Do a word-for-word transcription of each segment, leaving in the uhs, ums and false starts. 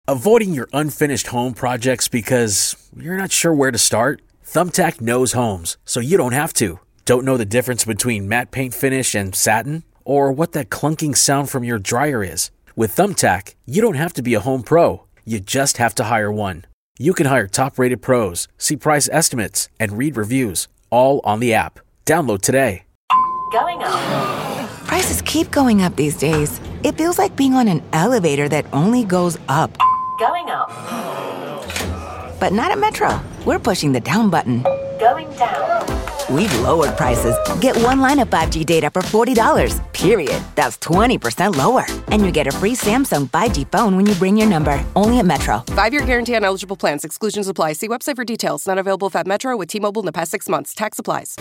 Avoiding your unfinished home projects because you're not sure where to start? Thumbtack knows homes, so you don't have to. Don't know the difference between matte paint finish and satin? Or what that clunking sound from your dryer is? With Thumbtack, you don't have to be a home pro. You just have to hire one. You can hire top-rated pros, see price estimates, and read reviews, all on the app. Download today. Going up. Prices keep going up these days. It feels like being on an elevator that only goes up. Going up. But not at Metro. We're pushing the down button. Going down. We've lowered prices. Get one line of five G data for forty dollars, period. That's twenty percent lower. And you get a free Samsung five G phone when you bring your number. Only at Metro. Five-year guarantee on eligible plans. Exclusions apply. See website for details. Not available at Metro with T-Mobile in the past six months. Tax applies.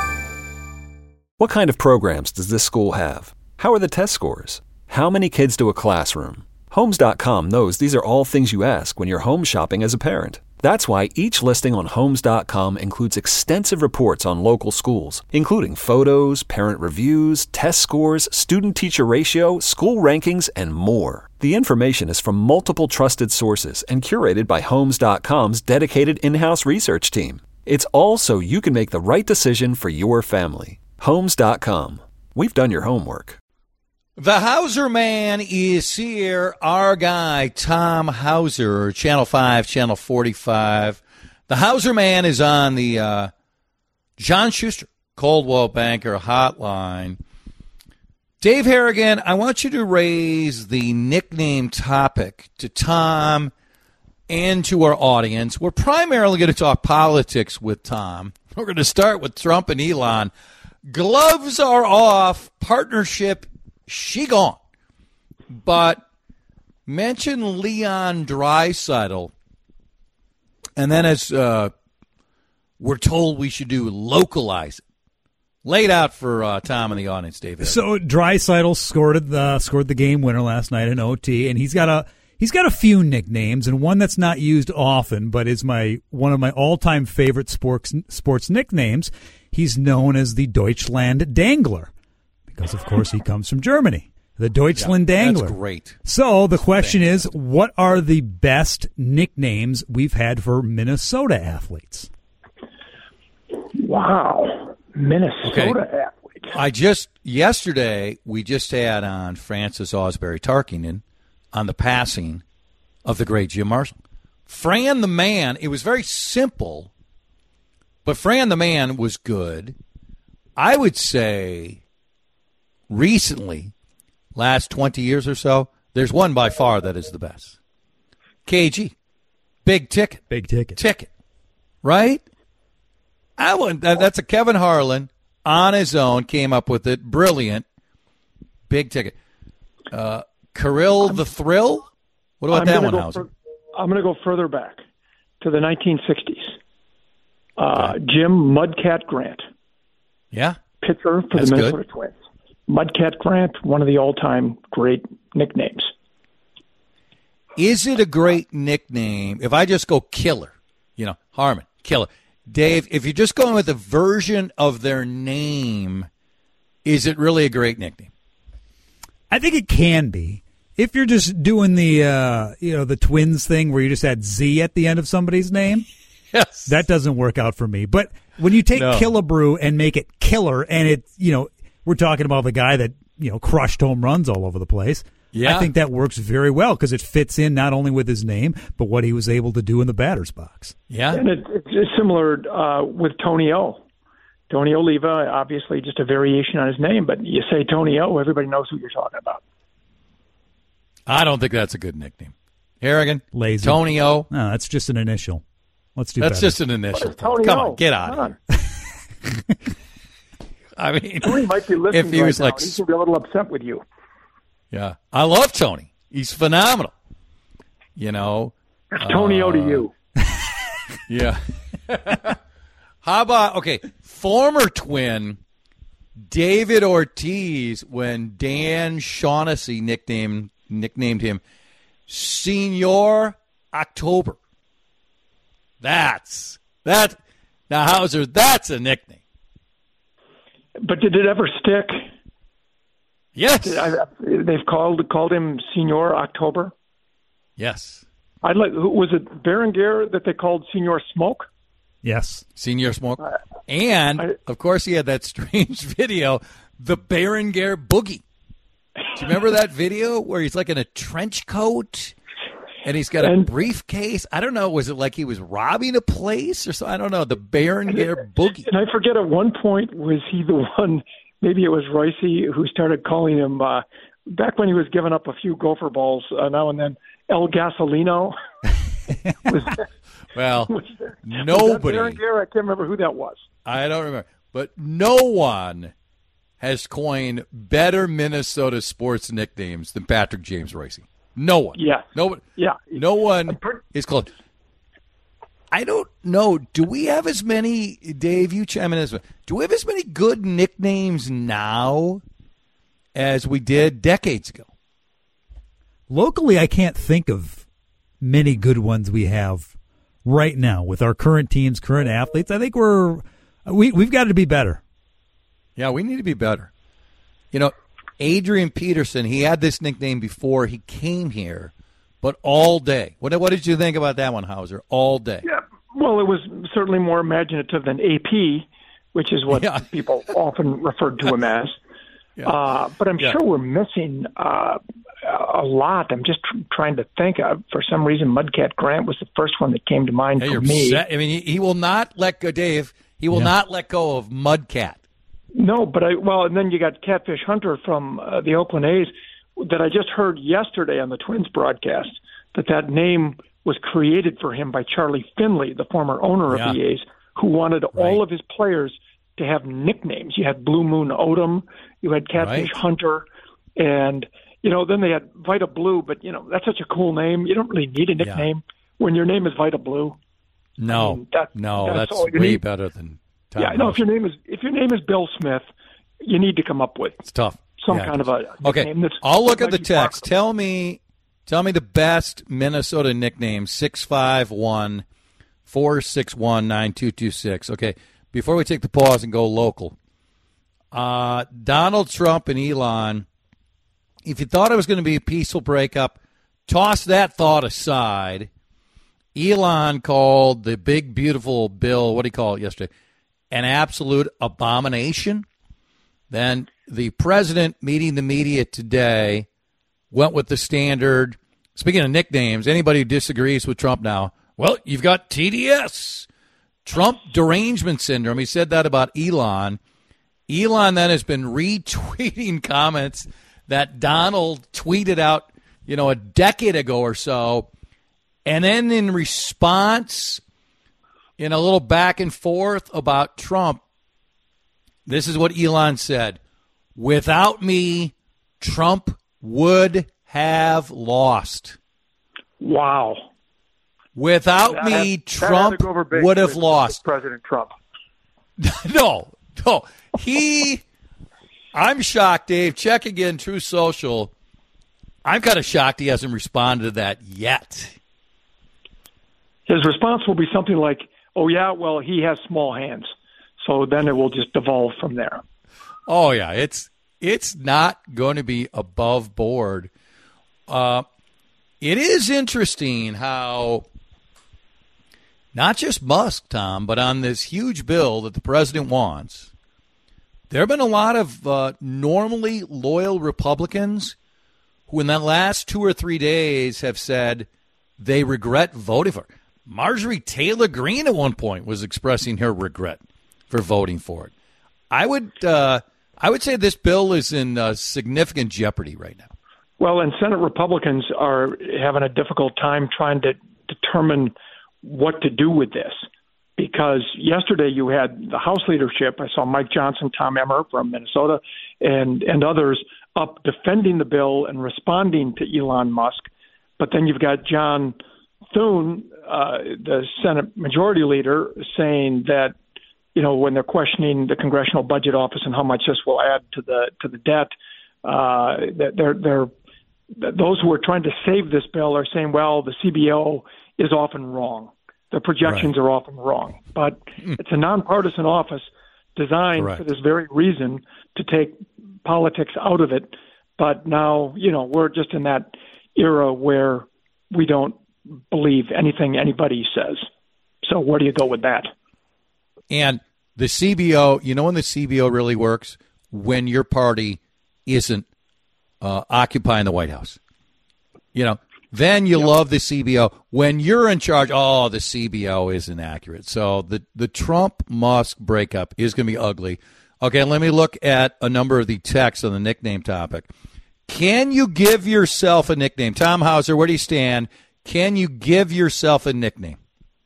What kind of programs does this school have? How are the test scores? How many kids do a classroom? Homes dot com knows these are all things you ask when you're home shopping as a parent. That's why each listing on Homes dot com includes extensive reports on local schools, including photos, parent reviews, test scores, student-teacher ratio, school rankings, and more. The information is from multiple trusted sources and curated by Homes dot com's dedicated in-house research team. It's all so you can make the right decision for your family. Homes dot com. We've done your homework. The Hauser Man is here. Our guy, Tom Hauser, Channel five, Channel forty-five. The Hauser Man is on the uh, John Schuster Coldwell Banker Hotline. Dave Harrigan, I want you to raise the nickname topic to Tom and to our audience. We're primarily going to talk politics with Tom. We're going to start with Trump and Elon. Gloves are off. Partnership she gone. But mention Leon Draisaitl, and then as uh, we're told we should do, localize it. Lay it out for uh, Tom and the audience, David. So Draisaitl scored the scored the game winner last night in O T, and he's got a he's got a few nicknames, and one that's not used often, but is my one of my all time favorite sports sports nicknames. He's known as the Deutschland Dangler. Because, of course, he comes from Germany. The Deutschland yeah, Dangler. That's great. So the question is, what are the best nicknames we've had for Minnesota athletes? Wow. Minnesota okay. athletes. I just, yesterday, we just had on Francis Osbury Tarkington on the passing of the great Jim Marshall. Fran the Man, it was very simple, but Fran the Man was good. I would say recently, last twenty years or so, there's one by far that is the best. K G. Big ticket. Big ticket. Ticket. Right? I would, that, that's a Kevin Harlan on his own, came up with it. Brilliant. Big ticket. Uh, Kirill the Thrill? What about I'm that one, go Hauser? fur- I'm going to go further back to the nineteen sixties. Uh, okay. Jim Mudcat Grant. Yeah. Pitcher for That's the Minnesota good. Twins. Mudcat Grant, one of the all-time great nicknames. Is it a great nickname? If I just go Killer, you know, Harmon, Killer. Dave, if you're just going with a version of their name, is it really a great nickname? I think it can be. If you're just doing the, uh, you know, the Twins thing where you just add Z at the end of somebody's name, yes, that doesn't work out for me. But when you take no. Killebrew and make it Killer, and it, you know, we're talking about the guy that, you know, crushed home runs all over the place. Yeah. I think that works very well because it fits in not only with his name, but what he was able to do in the batter's box. Yeah. And it, it's similar uh, with Tony O. Tony Oliva, obviously just a variation on his name, but you say Tony O, everybody knows who you're talking about. I don't think that's a good nickname. Harrigan? Lazy. Tony O? No, that's just an initial. Let's do That's better. just an initial. Tony Come O? on, get out Come of on. here. I mean, Tony might be listening if he right was now, like, and he's going to be a little upset with you. yeah, I love Tony. He's phenomenal. You know, It's Tony uh, O to you. Yeah. How about, okay, former Twin David Ortiz, when Dan Shaughnessy nicknamed nicknamed him Senor October. That's that. Now, Hauser, that's a nickname. But did it ever stick? Yes. I, they've called called him Senor October. Yes. I'd like. Who was it? Berenguer that they called Senior Smoke. Yes, Senior Smoke, uh, and I, of course he had that strange video, the Berenguer Boogie. Do you remember that video where he's like in a trench coat? And he's got a and, briefcase. I don't know. Was it like he was robbing a place or so? I don't know. The Berenguer Boogie. And I forget at one point, was he the one, maybe it was Royce, who started calling him, uh, back when he was giving up a few gopher balls uh, now and then, El Gasolino. was that, well, was that, nobody. Was that Berenguer? I can't remember who that was. I don't remember. But no one has coined better Minnesota sports nicknames than Patrick James Royce. No one. Yeah. No one. Yeah. No one is close. I don't know. Do we have as many, Dave, you chime in this one. Do we have as many good nicknames now as we did decades ago? Locally, I can't think of many good ones we have right now with our current teams, current athletes. I think we're we we've got to be better. Yeah, we need to be better. You know, Adrian Peterson, he had this nickname before he came here, but all day. What, what did you think about that one, Hauser? All day. Yeah, well, it was certainly more imaginative than A P, which is what yeah. people often referred to him as. Yeah. Uh, but I'm yeah. sure we're missing uh, a lot. I'm just tr- trying to think. Uh, for some reason, Mudcat Grant was the first one that came to mind hey, for me. Set. I mean, he, he will not let go, Dave. He will yeah. not let go of Mudcat. No, but I well, and then you got Catfish Hunter from uh, the Oakland A's that I just heard yesterday on the Twins broadcast that that name was created for him by Charlie Finley, the former owner yeah. of the A's, who wanted right. all of his players to have nicknames. You had Blue Moon Odom, you had Catfish right. Hunter, and you know then they had Vita Blue. But you know that's such a cool name. You don't really need a nickname yeah. when your name is Vita Blue. No, I mean, that, no, that's, that's way need. better than. Tom yeah, no. If your name is if your name is Bill Smith, you need to come up with it's tough. some yeah, kind of a okay. That's, I'll look that's at the text. Tell me, tell me the best Minnesota nickname. Six five one four six one nine two two six. Okay, before we take the pause and go local, uh, Donald Trump and Elon. If you thought it was going to be a peaceful breakup, toss that thought aside. Elon called the big, beautiful bill, what did he call it yesterday, an absolute abomination. Then the president, meeting the media today, went with the standard. Speaking of nicknames, anybody who disagrees with Trump now, well, you've got T D S, Trump derangement syndrome. He said that about Elon. Elon then has been retweeting comments that Donald tweeted out, you know, a decade ago or so. And then in response, in a little back and forth about Trump, this is what Elon said. Without me, Trump would have lost. Wow. Without that me, had, Trump would have lost. President Trump. no, no. He, I'm shocked, Dave. Check again, True Social. I'm kind of shocked he hasn't responded to that yet. His response will be something like, oh, yeah, well, he has small hands. So then it will just devolve from there. Oh, yeah. It's it's not going to be above board. Uh, it is interesting how not just Musk, Tom, but on this huge bill that the president wants, there have been a lot of uh, normally loyal Republicans who in the last two or three days have said they regret voting for it. Marjorie Taylor Greene at one point was expressing her regret for voting for it. I would uh, I would say this bill is in uh, significant jeopardy right now. Well, and Senate Republicans are having a difficult time trying to determine what to do with this. Because yesterday you had the House leadership. I saw Mike Johnson, Tom Emmer from Minnesota, and, and others up defending the bill and responding to Elon Musk. But then you've got John Thune, uh, the Senate Majority Leader, saying that, you know, when they're questioning the Congressional Budget Office and how much this will add to the to the debt, uh, that they're they're those who are trying to save this bill are saying, well, the C B O is often wrong. The projections right. are often wrong. But mm. it's a nonpartisan office designed Correct. for this very reason, to take politics out of it. But now, you know, we're just in that era where we don't believe anything anybody says. So where do you go with that? And the C B O, you know when the C B O really works? When your party isn't uh, occupying the White House. You know, then you yep. love the C B O. When you're in charge, oh, the C B O isn't accurate. So the, the Trump-Musk breakup is going to be ugly. Okay, let me look at a number of the texts on the nickname topic. Can you give yourself a nickname? Tom Hauser, where do you stand? Can you give yourself a nickname?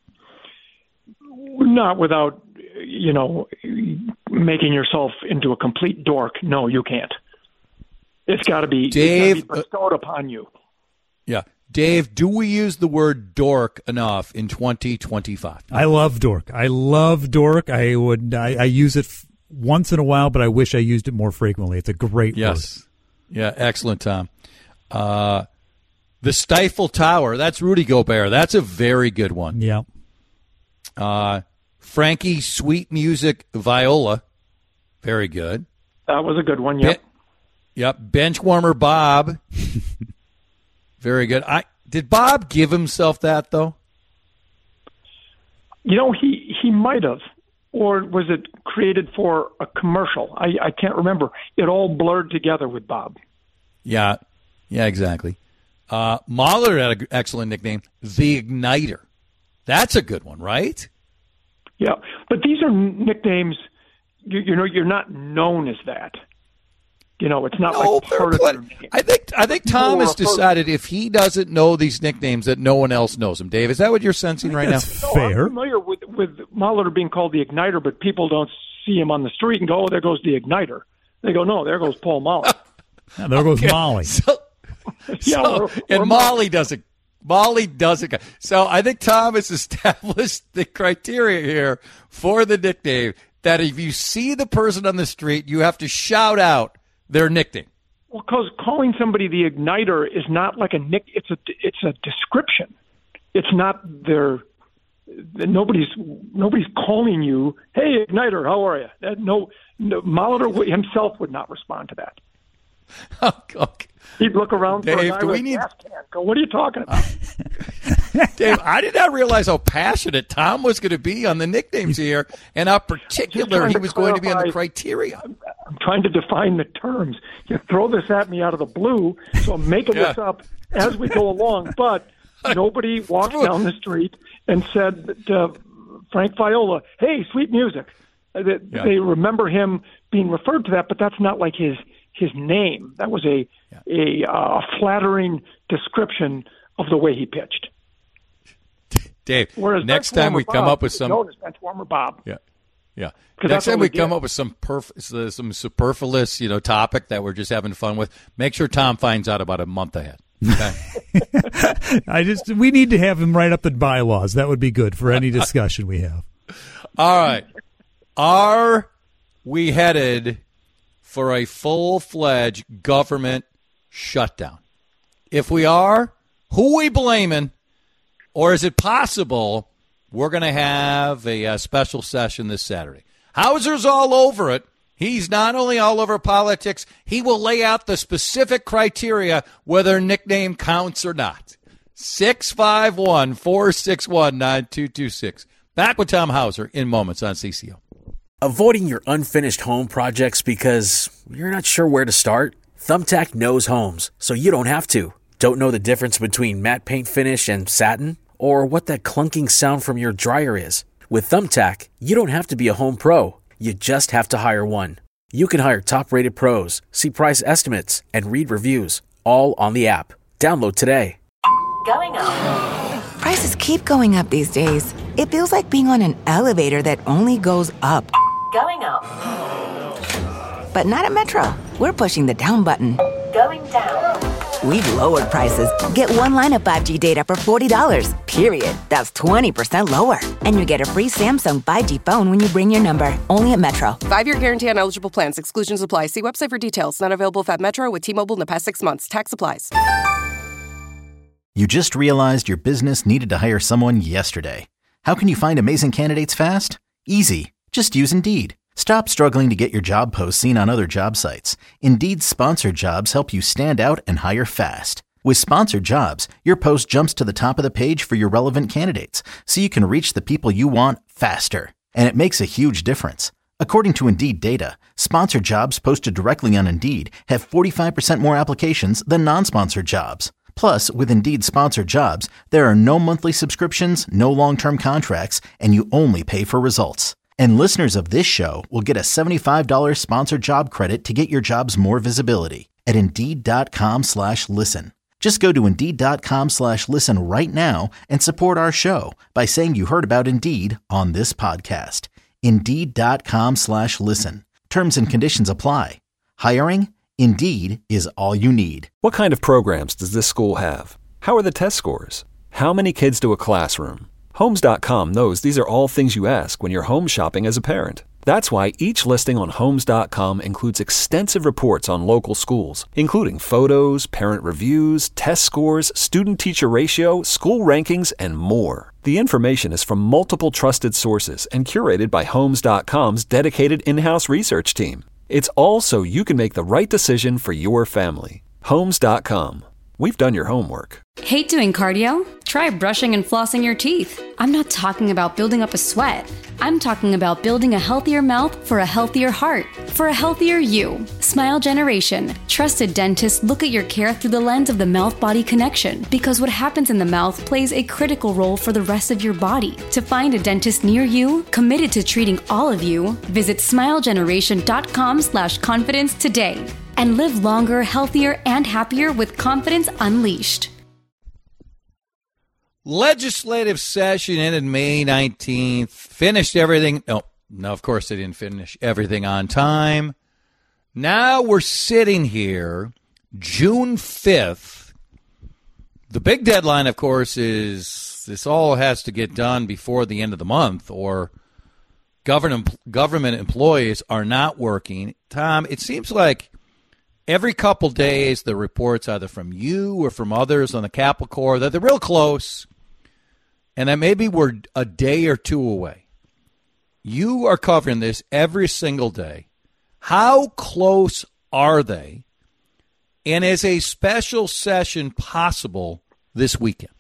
Not without, you know, making yourself into a complete dork. No, you can't. It's got to be, Dave, it's gotta be bestowed uh, upon you. Yeah. Dave, do we use the word dork enough in twenty twenty-five? I love dork. I love dork. I would. I, I use it f- once in a while, but I wish I used it more frequently. It's a great yes. word. Yeah, excellent, Tom. Uh, the Stifle Tower, that's Rudy Gobert. That's a very good one. Yeah. Uh, Frankie Sweet Music Viola, very good. That was a good one, yep. Be- yep, Benchwarmer Bob. Very good. I did Bob give himself that, though? You know, he, he might have. Or was it created for a commercial? I, I can't remember. It all blurred together with Bob. Yeah, yeah, exactly. Uh, Mahler had an excellent nickname, The Igniter. That's a good one, right? Yeah, but these are nicknames, you, you know, you're not known as that. You know, it's not no, like part of your name. I think I think Tom has decided if he doesn't know these nicknames that no one else knows them. Dave, is that what you're sensing right now? That's fair. No, I'm familiar with, with Mahler being called the Igniter, but people don't see him on the street and go, oh, there goes the Igniter. They go, no, there goes Paul Mahler. Yeah, there goes okay. Molly. So, yeah, so, or, and or Molly doesn't. Molly doesn't. So I think Tom has established the criteria here for the nickname that if you see the person on the street, you have to shout out their nickname. Well, because calling somebody the Igniter is not like a nick. It's a it's a description. It's not their. Nobody's nobody's calling you, hey, Igniter, how are you? That, no, no, Mahler himself would not respond to that. Okay. He'd look around Dave, for a guy do we with need... a gas can. Go, what are you talking about? Dave, I did not realize how passionate Tom was going to be on the nicknames here, and how particular he was going to be on the criteria. I'm, I'm trying to define the terms. You throw this at me out of the blue, so I'm making yeah. this up as we go along. But nobody walked down the street and said to Frank Viola, hey, sweet music. They, yeah. they remember him being referred to that, but that's not like his his name. That was a yeah. a uh, flattering description of the way he pitched. Dave, Whereas next time we Bob, come up with some known as Benchwarmer Bob. Yeah. Yeah. Next time we, we come up with some perf- some superfluous, you know, topic that we're just having fun with, make sure Tom finds out about a month ahead. Okay? I just we need to have him write up the bylaws. That would be good for any discussion we have. All right. Are we headed for a full-fledged government shutdown? If we are, who are we blaming? Or is it possible we're going to have a, a special session this Saturday? Hauser's all over it. He's not only all over politics, he will lay out the specific criteria whether nickname counts or not. six five one, four six one, nine two two six. Back with Tom Hauser in moments on C C O. Avoiding your unfinished home projects because you're not sure where to start? Thumbtack knows homes, so you don't have to. Don't know the difference between matte paint finish and satin? Or what that clunking sound from your dryer is? With Thumbtack, you don't have to be a home pro. You just have to hire one. You can hire top-rated pros, see price estimates, and read reviews, all on the app. Download today. Going up. Prices keep going up these days. It feels like being on an elevator that only goes up. Going up. But not at Metro. We're pushing the down button. Going down. We've lowered prices. Get one line of five G data for forty dollars, period. That's twenty percent lower. And you get a free Samsung five G phone when you bring your number. Only at Metro. Five-year guarantee on eligible plans. Exclusions apply. See website for details. Not available if at Metro with T-Mobile in the past six months. Tax applies. You just realized your business needed to hire someone yesterday. How can you find amazing candidates fast? Easy. Just use Indeed. Stop struggling to get your job posts seen on other job sites. Indeed's sponsored jobs help you stand out and hire fast. With Sponsored Jobs, your post jumps to the top of the page for your relevant candidates, so you can reach the people you want faster. And it makes a huge difference. According to Indeed data, sponsored jobs posted directly on Indeed have forty-five percent more applications than non-sponsored jobs. Plus, with Indeed Sponsored Jobs, there are no monthly subscriptions, no long-term contracts, and you only pay for results. And listeners of this show will get a seventy-five dollars sponsored job credit to get your jobs more visibility at Indeed.com slash listen. Just go to Indeed.com slash listen right now and support our show by saying you heard about Indeed on this podcast. Indeed.com slash listen. Terms and conditions apply. Hiring? Indeed is all you need. What kind of programs does this school have? How are the test scores? How many kids do a classroom? Homes dot com knows these are all things you ask when you're home shopping as a parent. That's why each listing on Homes dot com includes extensive reports on local schools, including photos, parent reviews, test scores, student-teacher ratio, school rankings, and more. The information is from multiple trusted sources and curated by Homes dot com's dedicated in-house research team. It's all so you can make the right decision for your family. Homes dot com. We've done your homework. Hate doing cardio? Try brushing and flossing your teeth. I'm not talking about building up a sweat. I'm talking about building a healthier mouth for a healthier heart, for a healthier you. Smile Generation. Trusted dentists look at your care through the lens of the mouth-body connection, because what happens in the mouth plays a critical role for the rest of your body. To find a dentist near you, committed to treating all of you, visit smilegeneration.com slash confidence today. And live longer, healthier, and happier with confidence unleashed. Legislative session ended May nineteenth. Finished everything. No, no, of course they didn't finish everything on time. Now we're sitting here, June fifth. The big deadline, of course, is this all has to get done before the end of the month, or government government employees are not working. Tom, it seems like every couple days, the reports either from you or from others on the Capitol Corps that they're real close, and that maybe we're a day or two away. You are covering this every single day. How close are they? And is a special session possible this weekend?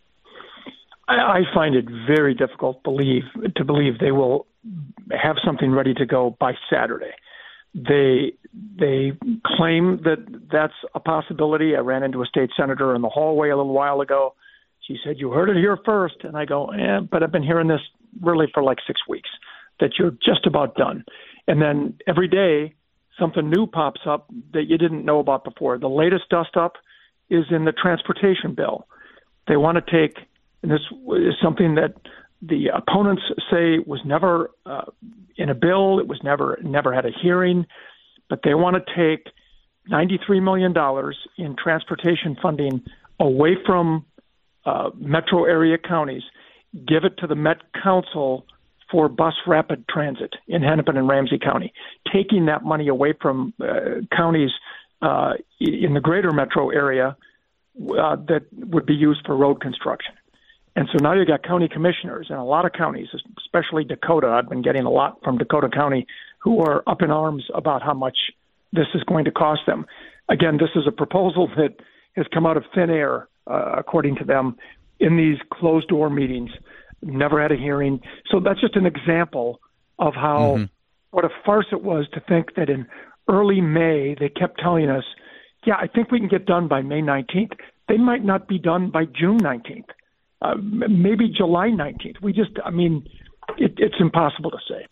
I, I find it very difficult believe, to believe they will have something ready to go by Saturday. They they claim that that's a possibility. I ran into a state senator in the hallway a little while ago. She said, "You heard it here first." And I go, eh, but I've been hearing this really for like six weeks, that you're just about done. And then every day something new pops up that you didn't know about before. The latest dust up is in the transportation bill. They want to take, and this is something that the opponents say was never uh, in a bill. It was never never had a hearing, but they want to take ninety-three million dollars in transportation funding away from uh, metro area counties, give it to the Met Council for bus rapid transit in Hennepin and Ramsey County, taking that money away from uh, counties uh, in the greater metro area uh, that would be used for road construction. And so now you've got county commissioners in a lot of counties, especially Dakota. I've been getting a lot from Dakota County who are up in arms about how much this is going to cost them. Again, this is a proposal that has come out of thin air, uh, according to them, in these closed-door meetings. Never had a hearing. So that's just an example of how mm-hmm. what a farce it was to think that in early May they kept telling us, yeah, I think we can get done by May nineteenth. They might not be done by June nineteenth. Uh, maybe July nineteenth. We just, I mean, it, it's impossible to say.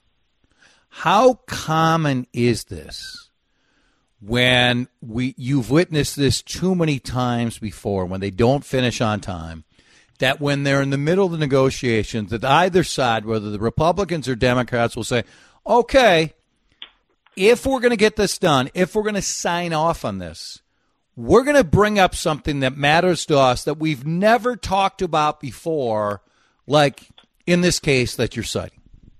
How common is this when we you've witnessed this too many times before, when they don't finish on time, that when they're in the middle of the negotiations, that either side, whether the Republicans or Democrats, will say, okay, if we're going to get this done, if we're going to sign off on this, we're going to bring up something that matters to us that we've never talked about before, like in this case that you're citing.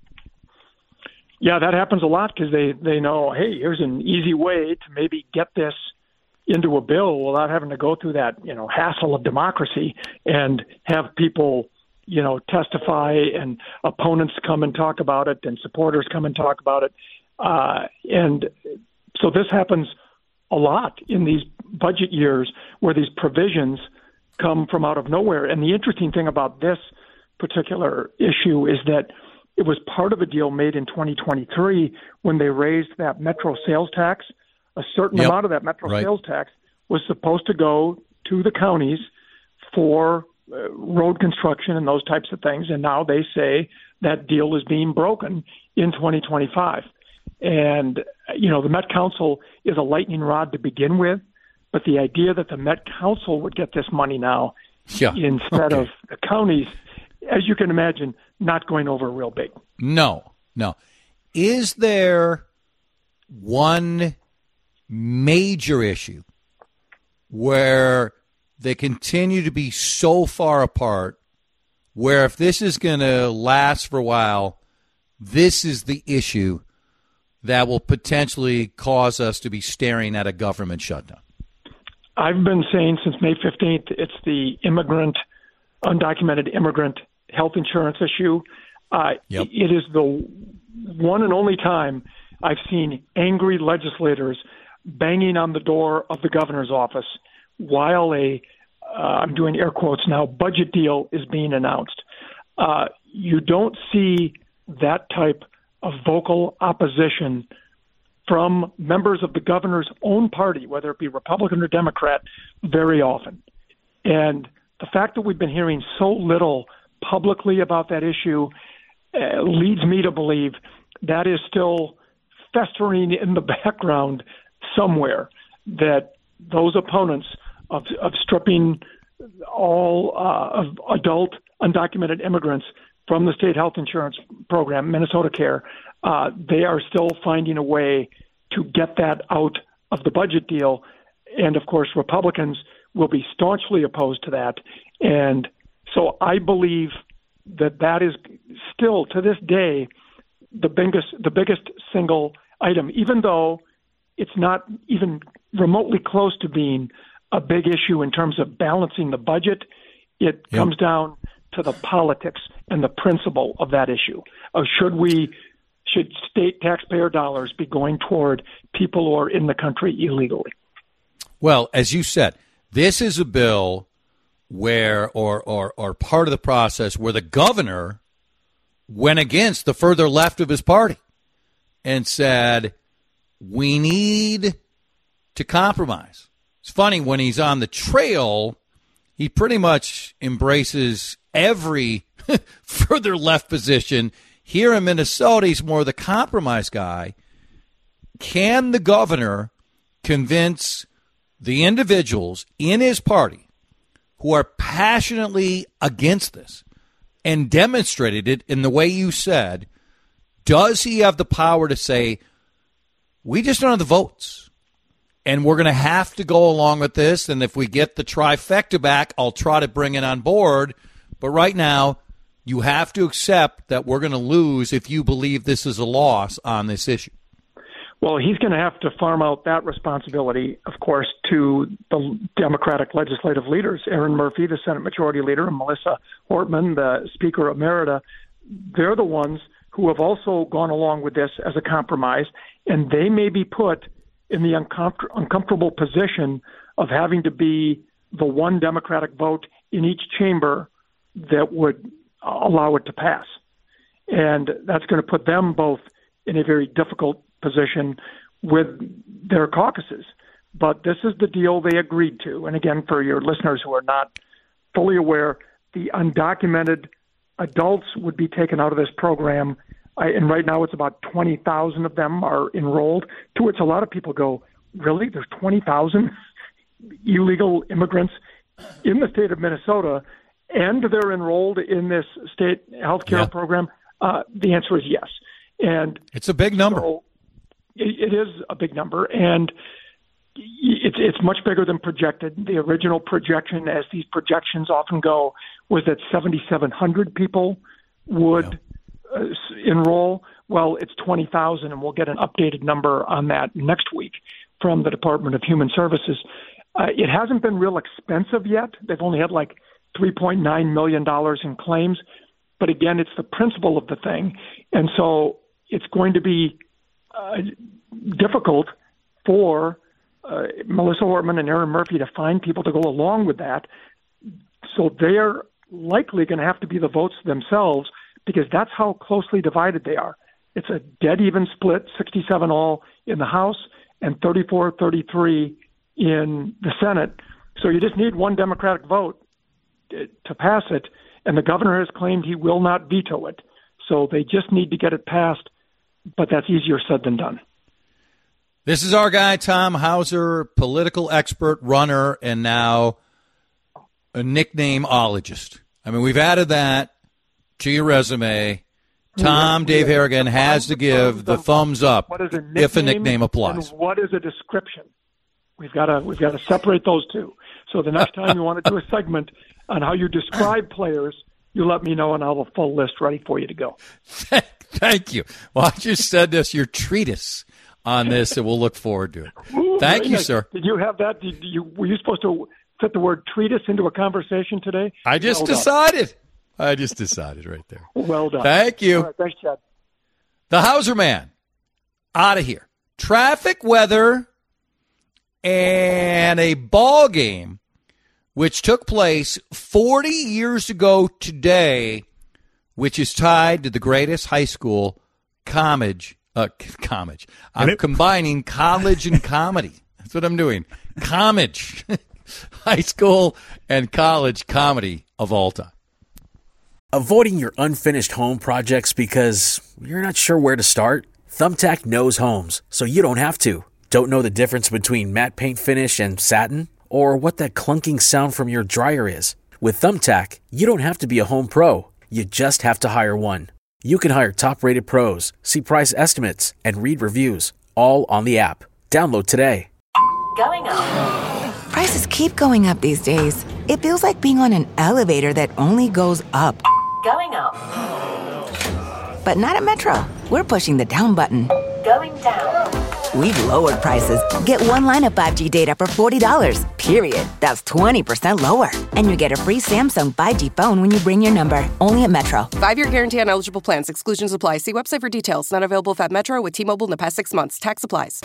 Yeah, that happens a lot because they, they know, hey, here's an easy way to maybe get this into a bill without having to go through that, you know, hassle of democracy and have people, you know, testify and opponents come and talk about it and supporters come and talk about it. Uh, and so this happens a lot in these budget years where these provisions come from out of nowhere. And the interesting thing about this particular issue is that it was part of a deal made in twenty twenty-three when they raised that Metro sales tax. A certain Yep. amount of that Metro Right. sales tax was supposed to go to the counties for uh, road construction and those types of things. And now they say that deal is being broken in twenty twenty-five. And, you know, the Met Council is a lightning rod to begin with, but the idea that the Met Council would get this money now Yeah. instead Okay. of the counties, as you can imagine, not going over real big. No, no. Is there one major issue where they continue to be so far apart, where if this is going to last for a while, this is the issue that will potentially cause us to be staring at a government shutdown? I've been saying since May fifteenth, it's the immigrant, undocumented immigrant health insurance issue. Uh, Yep. It is the one and only time I've seen angry legislators banging on the door of the governor's office while a, uh, I'm doing air quotes now, budget deal is being announced. Uh, you don't see that type of vocal opposition from members of the governor's own party, whether it be Republican or Democrat, very often. And the fact that we've been hearing so little publicly about that issue uh, leads me to believe that is still festering in the background somewhere, that those opponents of, of stripping all uh, of adult undocumented immigrants from the state health insurance program, Minnesota Care, uh, they are still finding a way to get that out of the budget deal. And, of course, Republicans will be staunchly opposed to that. And so I believe that that is still, to this day, the biggest, the biggest single item, even though it's not even remotely close to being a big issue in terms of balancing the budget. It Yep. comes down to the politics and the principle of that issue. Uh, should we, should state taxpayer dollars be going toward people who are in the country illegally? Well, as you said, this is a bill where, or, or, or part of the process where the governor went against the further left of his party and said, we need to compromise. It's funny, when he's on the trail, he pretty much embraces every further left position. Here in Minnesota, he's more the compromise guy. Can the governor convince the individuals in his party who are passionately against this and demonstrated it in the way you said, does he have the power to say, we just don't have the votes, and we're going to have to go along with this, and if we get the trifecta back, I'll try to bring it on board, but right now you have to accept that we're going to lose if you believe this is a loss on this issue? Well, he's going to have to farm out that responsibility, of course, to the Democratic legislative leaders, Aaron Murphy, the Senate Majority Leader, and Melissa Hortman, the Speaker Emerita. They're the ones who have also gone along with this as a compromise, and they may be put in the uncomfort- uncomfortable position of having to be the one Democratic vote in each chamber that would allow it to pass. And that's going to put them both in a very difficult position with their caucuses. But this is the deal they agreed to. And again, for your listeners who are not fully aware, the undocumented adults would be taken out of this program. I, and right now it's about twenty thousand of them are enrolled, to which a lot of people go, really? There's twenty thousand illegal immigrants in the state of Minnesota, and they're enrolled in this state health care Yeah. program? Uh, the answer is yes. And It's a big number. so it, it is a big number, and it's it's much bigger than projected. The original projection, as these projections often go, was that seventy-seven hundred people would uh, s- enroll. Well, it's twenty thousand, and we'll get an updated number on that next week from the Department of Human Services. Uh, it hasn't been real expensive yet. They've only had like three point nine million dollars in claims. But again, it's the principle of the thing. And so it's going to be uh, difficult for uh, Melissa Hortman and Aaron Murphy to find people to go along with that. So they're likely going to have to be the votes themselves because that's how closely divided they are. It's a dead even split, sixty-seven all in the House and thirty-four thirty-three in the Senate. So you just need one Democratic vote to pass it, and the governor has claimed he will not veto it. So they just need to get it passed, but that's easier said than done. This is our guy, Tom Hauser, political expert, runner, and now a nicknameologist. I mean, we've added that to your resume. Tom, Dave Harrigan has to give the thumbs up if a nickname applies. And what is a description? We've got to we've got to separate those two. So the next time you want to do a segment on how you describe players, you let me know, and I'll have a full list ready for you to go. Thank you. Well, I just said this, your treatise on this, and we'll look forward to it. Ooh, Thank you, nice. sir. Did you have that? Did you, were you supposed to fit the word treatise into a conversation today? I just well decided. I just decided right there. Well done. Thank you. All right, thanks, Chad. The Hauser Man, out of here. Traffic, weather, and a ball game which took place forty years ago today, which is tied to the greatest high school comedy. Uh, comedy. I'm combining college and comedy. That's what I'm doing. Comedy. High school and college comedy of all time. Avoiding your unfinished home projects because you're not sure where to start? Thumbtack knows homes, so you don't have to. Don't know the difference between matte paint finish and satin? Or what that clunking sound from your dryer is? With Thumbtack, you don't have to be a home pro. You just have to hire one. You can hire top-rated pros, see price estimates, and read reviews, all on the app. Download today. Going up. Prices keep going up these days. It feels like being on an elevator that only goes up. Going up. But not at Metro. We're pushing the down button. Going down. We've lowered prices. Get one line of five G data for forty dollars, period. That's twenty percent lower. And you get a free Samsung five G phone when you bring your number. Only at Metro. Five-year guarantee on eligible plans. Exclusions apply. See website for details. Not available at Metro with T-Mobile in the past six months. Tax applies.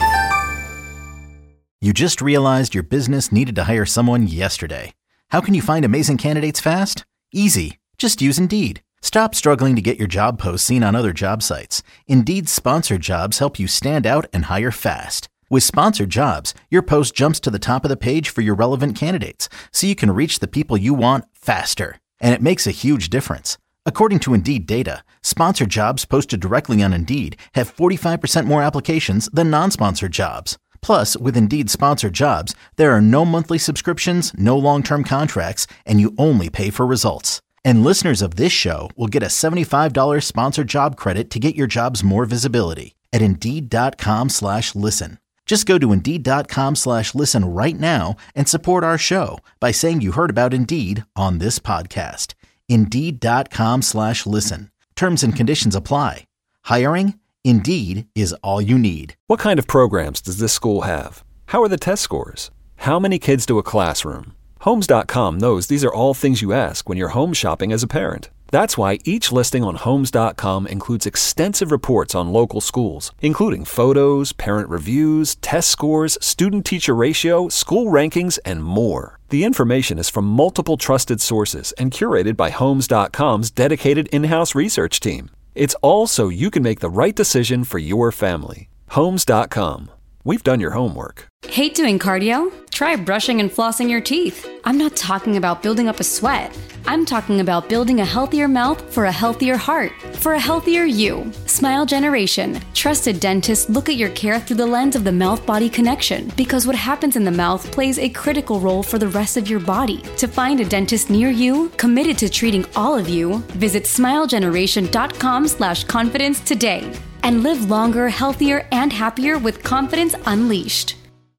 You just realized your business needed to hire someone yesterday. How can you find amazing candidates fast? Easy. Just use Indeed. Stop struggling to get your job posts seen on other job sites. Indeed's sponsored jobs help you stand out and hire fast. With sponsored jobs, your post jumps to the top of the page for your relevant candidates, so you can reach the people you want faster. And it makes a huge difference. According to Indeed data, sponsored jobs posted directly on Indeed have forty-five percent more applications than non-sponsored jobs. Plus, with Indeed sponsored jobs, there are no monthly subscriptions, no long-term contracts, and you only pay for results. And listeners of this show will get a seventy-five dollars sponsored job credit to get your jobs more visibility at Indeed.com slash listen. Just go to Indeed.com slash listen right now and support our show by saying you heard about Indeed on this podcast. Indeed.com slash listen. Terms and conditions apply. Hiring? Indeed is all you need. What kind of programs does this school have? How are the test scores? How many kids do a classroom? Homes dot com knows these are all things you ask when you're home shopping as a parent. That's why each listing on Homes dot com includes extensive reports on local schools, including photos, parent reviews, test scores, student-teacher ratio, school rankings, and more. The information is from multiple trusted sources and curated by Homes dot com's dedicated in-house research team. It's all so you can make the right decision for your family. Homes dot com. We've done your homework. Hate doing cardio? Try brushing and flossing your teeth. I'm not talking about building up a sweat. I'm talking about building a healthier mouth for a healthier heart, for a healthier you. Smile Generation. Trusted dentists look at your care through the lens of the mouth-body connection, because what happens in the mouth plays a critical role for the rest of your body. To find a dentist near you, committed to treating all of you, visit smile generation dot com slash confidence today. And live longer, healthier, and happier with confidence unleashed.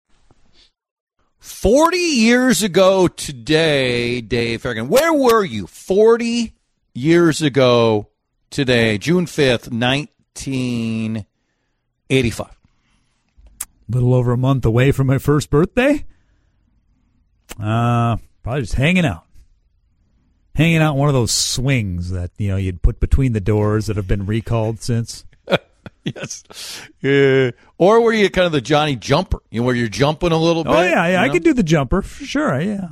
forty years ago today, Dave Harrigan, where were you forty years ago today, June fifth, nineteen eighty-five? A little over a month away from my first birthday. Uh, probably just hanging out. Hanging out in one of those swings that, you know, you'd put between the doors that have been recalled since. Yes. Uh, or were you kind of the Johnny Jumper? You know, where you're jumping a little bit? Oh, yeah, yeah. I know? could do the jumper for sure, yeah.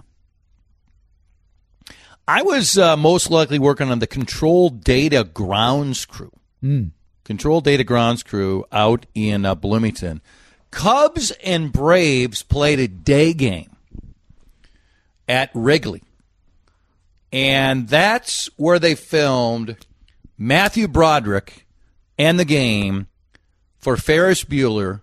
I was uh, most likely working on the Control Data Grounds Crew. Mm. Control Data Grounds Crew out in uh, Bloomington. Cubs and Braves played a day game at Wrigley. And that's where they filmed Matthew Broderick and the game for Ferris Bueller,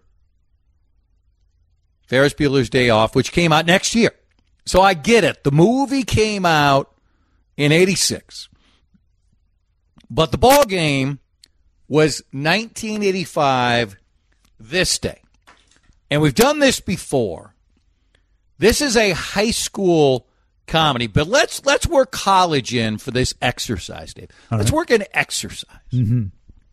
Ferris Bueller's Day Off, which came out next year. So I get it. The movie came out in eighty-six. But the ball game was nineteen eighty-five this day. And we've done this before. This is a high school comedy, but let's let's work college in for this exercise, Dave. All let's right. work in exercise. Mm-hmm.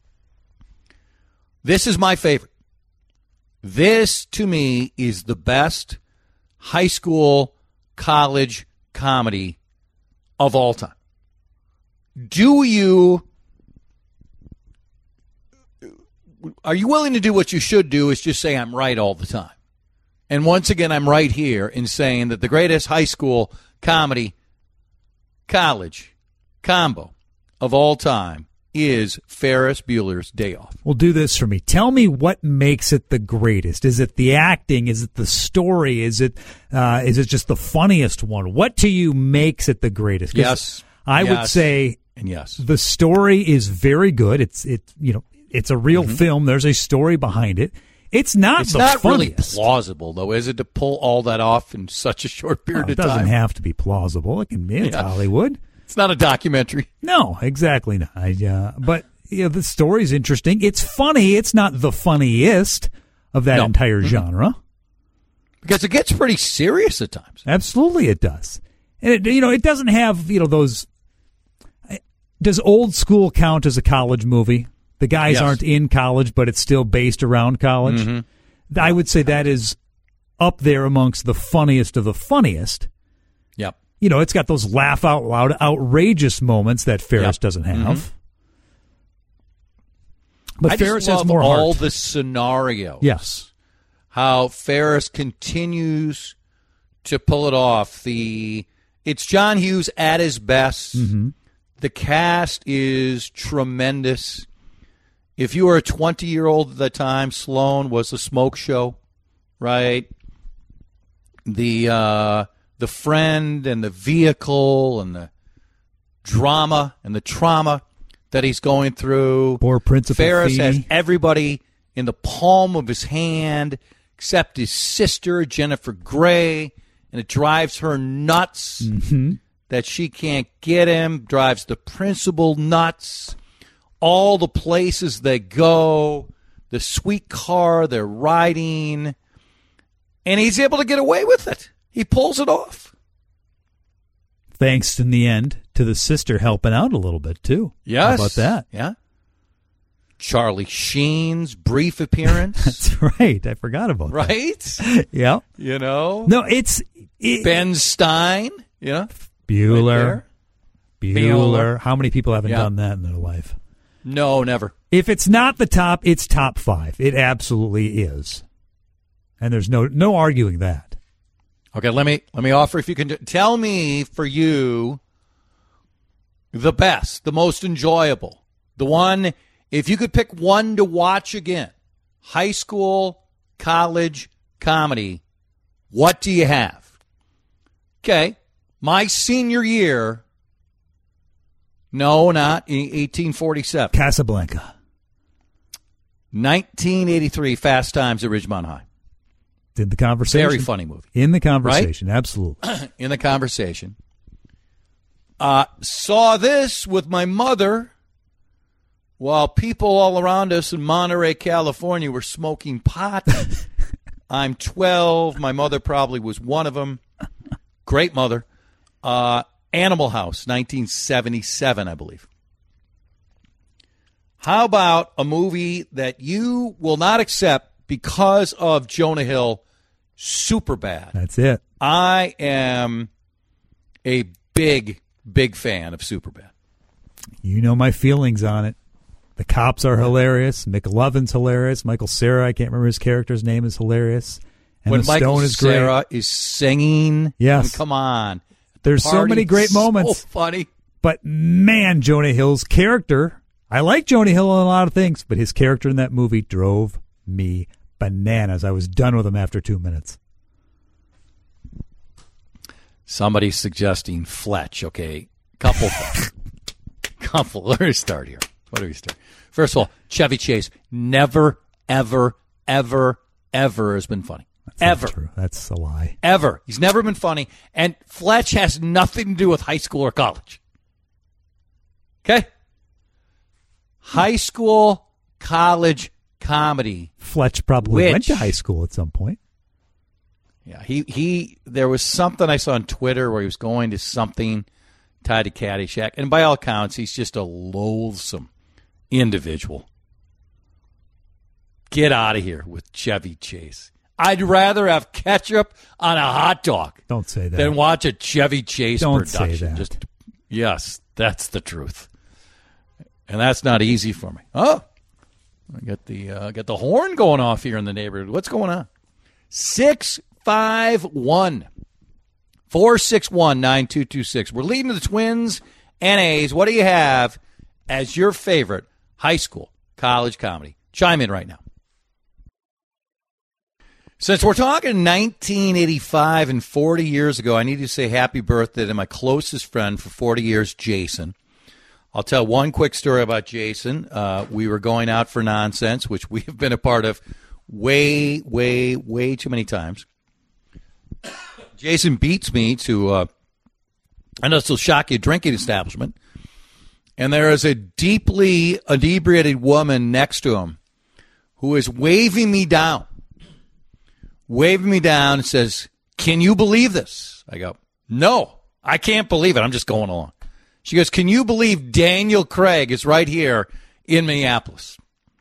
This is my favorite. This, to me, is the best high school college comedy of all time. Do you are you willing to do what you should do is just say I'm right all the time? And once again, I'm right here in saying that the greatest high school comedy college combo of all time is Ferris Bueller's Day Off. Well, do this for me. Tell me what makes it the greatest. Is it the acting? Is it the story? Is it uh, is it just the funniest one? What to you makes it the greatest? 'Cause Yes. I yes, would say and yes. The story is very good. It's it you know it's a real Mm-hmm. film. There's a story behind it. It's not It's the not really funniest. plausible, though, is it, to pull all that off in such a short period Well, it of time? doesn't have to be plausible. It can be. It's Yeah. Hollywood. It's not a documentary. No, exactly not. I, uh, but you know, the story's interesting. It's funny. It's not the funniest of that No. entire Mhm. genre. Because it gets pretty serious at times. Absolutely, it does. And it, you know, it doesn't have you know those. Does Old School count as a college movie? The guys Yes. aren't in college, but it's still based around college. Mhm. I would say that is up there amongst the funniest of the funniest. Yep. You know, it's got those laugh out loud, outrageous moments that Ferris Yep. doesn't have. Mhm. But I Ferris just love has more all heart. the scenarios. Yes. How Ferris continues to pull it off. The It's John Hughes at his best. Mm-hmm. The cast is tremendous. If you were a twenty-year-old at the time, Sloan was a smoke show, right? The uh, the friend and the vehicle and the drama and the trauma that he's going through. Poor Principal Ferris has Feeney. everybody in the palm of his hand except his sister, Jennifer Grey, and it drives her nuts Mm-hmm. that she can't get him, drives the principal nuts. All the places they go, the sweet car they're riding, and he's able to get away with it. He pulls it off. Thanks in the end to the sister helping out a little bit, too. Yes. How about that? Yeah. Charlie Sheen's brief appearance. That's right. I forgot about right? that. Yeah. You know? No, it's... It, Ben Stein. Yeah. Bueller. Right Bueller. Bueller. How many people haven't Yeah. done that in their life? No, never. If it's not the top, it's top five. It absolutely is. And there's no no arguing that. Okay, let me let me offer if you can tell me for you the best, the most enjoyable, the one if you could pick one to watch again, high school, college, comedy, what do you have? Okay, my senior year. No, not eighteen forty-seven. Casablanca. nineteen eighty-three, Fast Times at Ridgemont High. In the conversation. Very funny movie. In the conversation, absolutely. In the conversation. Uh, saw this with my mother while people all around us in Monterey, California were smoking pot. I'm twelve. My mother probably was one of them. Great mother. Uh, Animal House, nineteen seventy-seven, I believe. How about a movie that you will not accept because of Jonah Hill? Superbad. That's it. I am a big, big fan of Superbad. You know my feelings on it. The cops are hilarious. McLovin's hilarious. Michael Cera, I can't remember his character's name, is hilarious. Emma when Michael Stone is great. Cera is singing, yes. I mean, come on. There's Party, so many great moments. So funny. But man, Jonah Hill's character, I like Jonah Hill in a lot of things, but his character in that movie drove me bananas. I was done with him after two minutes. Somebody's suggesting Fletch. Okay, couple, couple. Let me start here. What do we start? First of all, Chevy Chase never, ever, ever, ever has been funny. That's ever. not true. That's a lie. Ever. He's never been funny. And Fletch has nothing to do with high school or college. Okay? High school, college, comedy. Fletch probably Which, went to high school at some point. Yeah, he, he, there was something I saw on Twitter where he was going to something tied to Caddyshack. And by all accounts, he's just a loathsome individual. Get out of here with Chevy Chase. I'd rather have ketchup on a hot dog. Don't say that. Than watch a Chevy Chase Don't production. say that. Just, yes, that's the truth. And that's not easy for me. Oh, I got the uh, got the horn going off here in the neighborhood. What's going on? six five one, four six one, nine two two six. We're leading the Twins and A's. What do you have as your favorite high school, college comedy? Chime in right now. Since we're talking nineteen eighty-five and forty years ago, I need to say happy birthday to my closest friend for forty years, Jason. I'll tell one quick story about Jason. Uh, we were going out for nonsense, which we have been a part of way, way, way too many times. Jason beats me to, uh, I know this will shock you, drinking establishment. And there is a deeply inebriated woman next to him who is waving me down. Waving me down and says, "Can you believe this?" I go, "No, I can't believe it. I'm just going along." She goes, "Can you believe Daniel Craig is right here in Minneapolis?"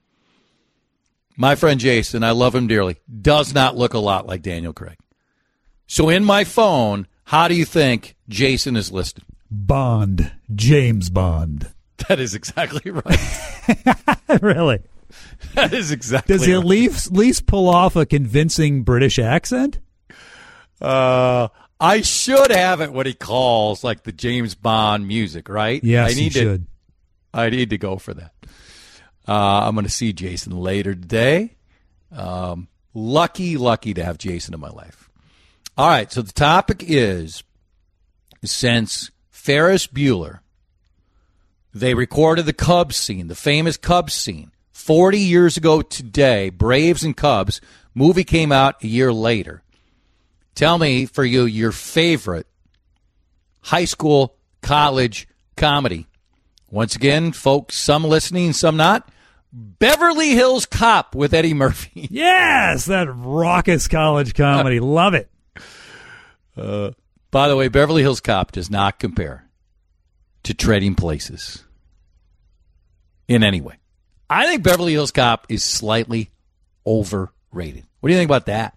My friend Jason, I love him dearly, does not look a lot like Daniel Craig. So in my phone, how do you think Jason is listed? Bond. James Bond. That is exactly right. Really? That is exactly Does he right. at least, at least pull off a convincing British accent? Uh, I should have it what he calls like the James Bond music, right? Yes, I need you to, should. I need to go for that. Uh, I'm going to see Jason later today. Um, lucky, lucky to have Jason in my life. All right, so the topic is, since Ferris Bueller, they recorded the Cubs scene, the famous Cubs scene, forty years ago today, Braves and Cubs, movie came out a year later. Tell me, for you, your favorite high school, college comedy. Once again, folks, some listening, some not. Beverly Hills Cop with Eddie Murphy. Yes, that raucous college comedy. Love it. Uh, by the way, Beverly Hills Cop does not compare to Trading Places in any way. I think Beverly Hills Cop is slightly overrated. What do you think about that?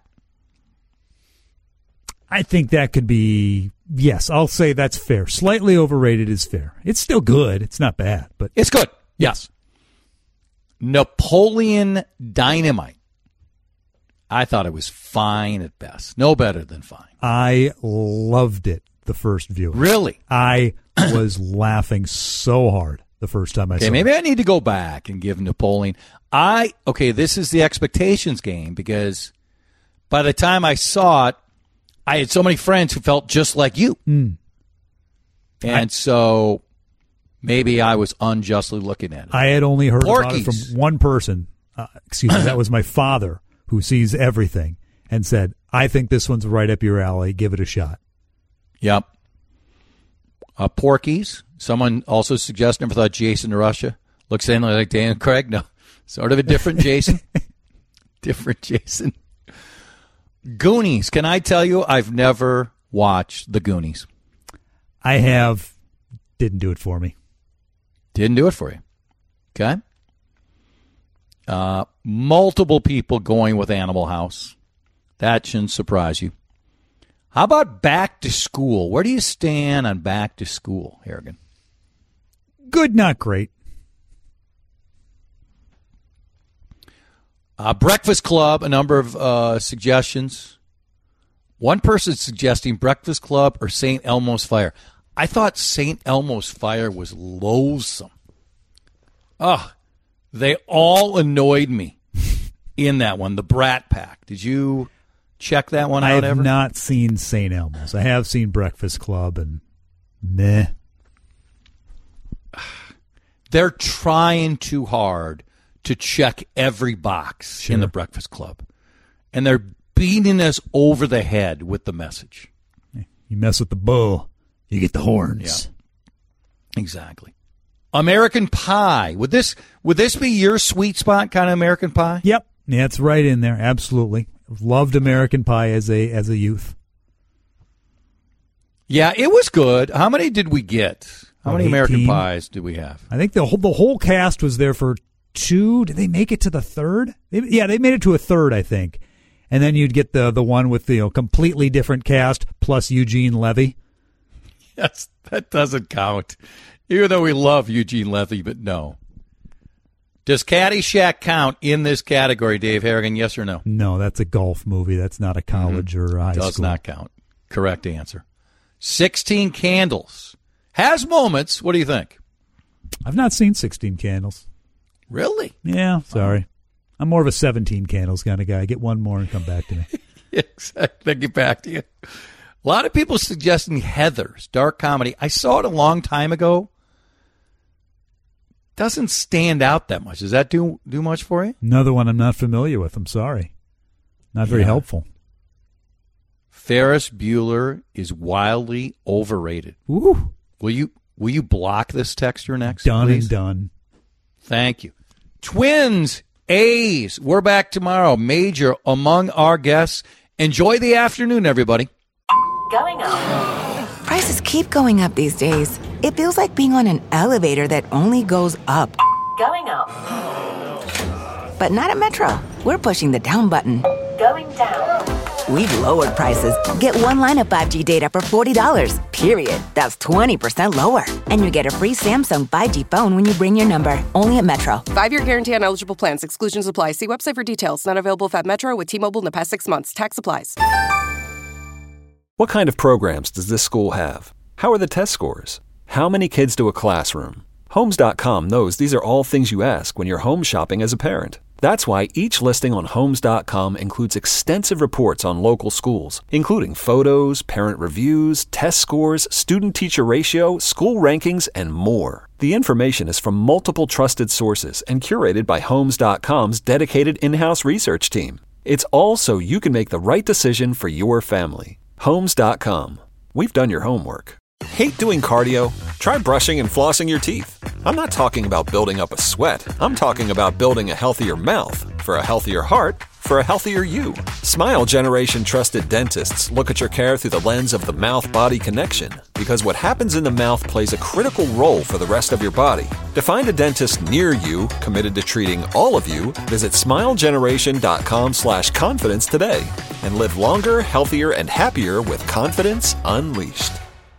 I think that could be, yes, I'll say that's fair. Slightly overrated is fair. It's still good. It's not bad, but it's good. Yes. Napoleon Dynamite. I thought it was fine at best. No better than fine. I loved it the first viewing. Really? I was laughing so hard the first time I okay, saw maybe it. I need to go back and give Napoleon. I okay, this is the expectations game because by the time I saw it, I had so many friends who felt just like you. Mm. And I, so maybe I was unjustly looking at it. I had only heard Porky's. about it from one person. Uh, excuse me, that was my father, who sees everything and said, "I think this one's right up your alley. Give it a shot." Yep. Uh, Porky's. Someone also suggested, never thought Jason Russia looks anything like Daniel Craig. No, sort of a different Jason. Different Jason. Goonies. Can I tell you, I've never watched The Goonies. I have. Didn't do it for me. Didn't do it for you. Okay. Uh, multiple people going with Animal House. That shouldn't surprise you. How about Back to School? Where do you stand on Back to School, Harrigan? Good, not great. Uh, Breakfast Club, a number of uh, suggestions. One person suggesting Breakfast Club or Saint Elmo's Fire. I thought Saint Elmo's Fire was loathsome. Ugh. They all annoyed me in that one. The Brat Pack. Did you check that one out I have ever? not seen Saint Elmo's. I have seen Breakfast Club, and meh. They're trying too hard to check every box Sure. in the Breakfast Club. And they're beating us over the head with the message. You mess with the bull, you get the horns. Yeah. Exactly. American Pie. Would this would this be your sweet spot kind of American Pie? Yep. Yeah, it's right in there. Absolutely. Loved American Pie as a as a youth. Yeah, it was good. How many did we get? How About many American eighteen. Pies did we have? I think the whole, the whole cast was there for two. Did they make it to the third? They, yeah, they made it to a third, I think. And then you'd get the the one with the you know, completely different cast plus Eugene Levy. Yes, that doesn't count. Even though we love Eugene Levy, but no. Does Caddyshack count in this category, Dave Harrigan? Yes or no? No, that's a golf movie. That's not a college mm-hmm. or a high Does school. Does not count. Correct answer. sixteen Candles. Has moments. What do you think? I've not seen sixteen Candles. Really? Yeah, sorry. I'm more of a seventeen Candles kind of guy. Get one more and come back to me. Exactly. Get back to you. A lot of people suggesting Heathers, dark comedy. I saw it a long time ago. Doesn't stand out that much. Does that do do much for you? Another one I'm not familiar with. I'm sorry. Not very yeah. helpful. Ferris Bueller is wildly overrated. Ooh. Will you will you block this texter next? Done please? and done. Thank you. Twins, A's. We're back tomorrow. Major among our guests. Enjoy the afternoon, everybody. Going up. Prices keep going up these days. It feels like being on an elevator that only goes up. Going up. But not at Metro. We're pushing the down button. Going down. We've lowered prices. Get one line of five G data for forty dollars, period. That's twenty percent lower. And you get a free Samsung five G phone when you bring your number. Only at Metro. Five-year guarantee on eligible plans. Exclusions apply. See website for details. Not available at Metro with T-Mobile in the past six months. Tax applies. What kind of programs does this school have? How are the test scores? How many kids do a classroom? Homes dot com knows these are all things you ask when you're home shopping as a parent. That's why each listing on Homes dot com includes extensive reports on local schools, including photos, parent reviews, test scores, student-teacher ratio, school rankings, and more. The information is from multiple trusted sources and curated by Homes dot com's dedicated in-house research team. It's all so you can make the right decision for your family. Homes dot com. We've done your homework. Hate doing cardio? Try brushing and flossing your teeth. I'm not talking about building up a sweat. I'm talking about building a healthier mouth. For a healthier heart, for a healthier you. Smile Generation trusted dentists look at your care through the lens of the mouth-body connection, because what happens in the mouth plays a critical role for the rest of your body. To find a dentist near you committed to treating all of you, visit smile generation dot com slash confidence today and live longer, healthier, and happier with confidence unleashed.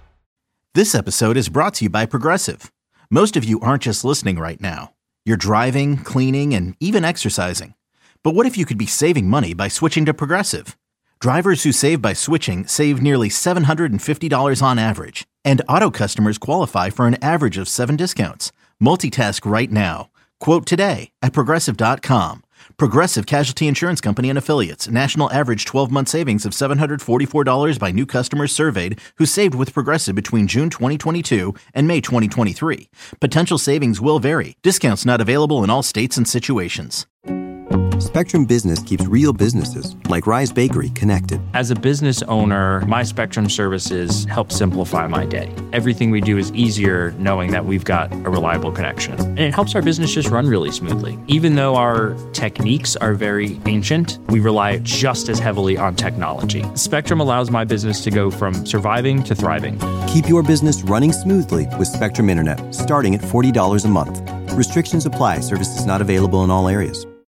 This episode is brought to you by Progressive. Most of you aren't just listening right now. You're driving, cleaning, and even exercising. But what if you could be saving money by switching to Progressive? Drivers who save by switching save nearly seven hundred fifty dollars on average. And auto customers qualify for an average of seven discounts. Multitask right now. Quote today at Progressive dot com. Progressive Casualty Insurance Company and Affiliates. National average twelve-month savings of seven hundred forty-four dollars by new customers surveyed who saved with Progressive between June twenty twenty-two and May twenty twenty-three. Potential savings will vary. Discounts not available in all states and situations. Spectrum Business keeps real businesses, like Rise Bakery, connected. As a business owner, my Spectrum services help simplify my day. Everything we do is easier knowing that we've got a reliable connection. And it helps our business just run really smoothly. Even though our techniques are very ancient, we rely just as heavily on technology. Spectrum allows my business to go from surviving to thriving. Keep your business running smoothly with Spectrum Internet, starting at forty dollars a month. Restrictions apply. Services not available in all areas.